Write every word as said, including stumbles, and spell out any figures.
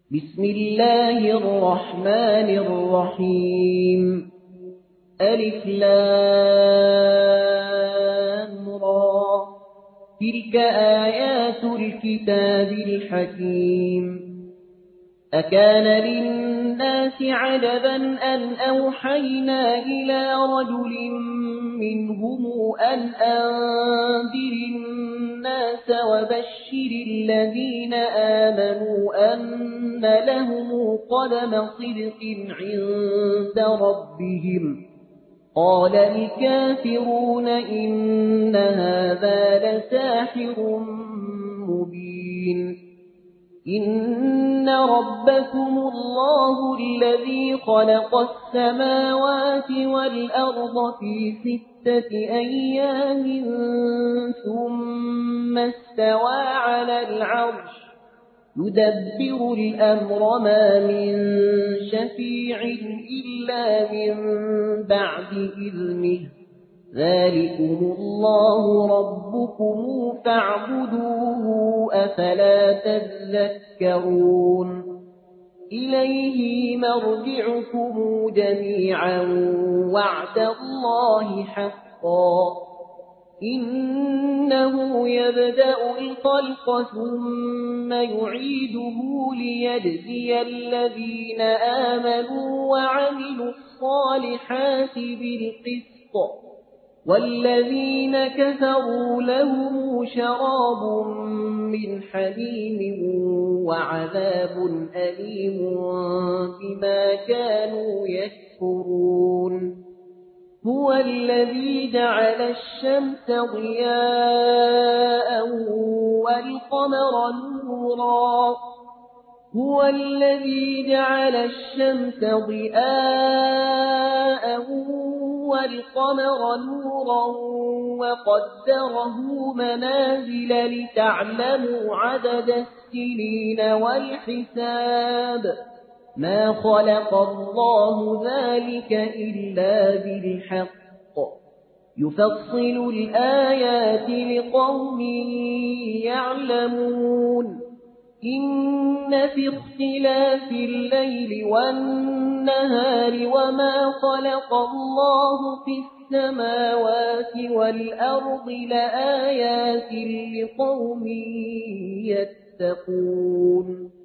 بسم الله الرحمن الرحيم. ألف لام را. تلك آيات الكتاب الحكيم. أكان للناس عجبا أن أوحينا إلى رجل منهم أن أنذر الناس وبشر الذين آمنوا أن لهم قدم صدق عند ربهم. قال الكافرون إن هذا لساحر مبين. إن ربكم الله الذي خلق السماوات والأرض في ستة أيام ثم استوى على العرش يدبر الأمر ما من شفيع إلا من بعد إذنه. ذلكم الله ربكم فاعبدوه أفلا تذكرون. إليه مرجعكم جميعا وعد الله حقا. إنه يبدأ الخلق ثم يعيده ليجزي الذين آمنوا وعملوا الصالحات بالقسط والذين كفروا لهم شراب من حميم وعذاب أليم بما كانوا يكفرون. هو الذي جعل الشمس ضياء والقمر نورا. هو الذي جعل الشمس ضياء والقمر نورا وقدره منازل لتعلموا عدد السنين والحساب. ما خلق الله ذلك إلا بالحق. يفصل الآيات لقوم يعلمون. إن في اختلاف الليل والنهار وما خلق الله في السماوات والأرض لآيات لقوم يتقون.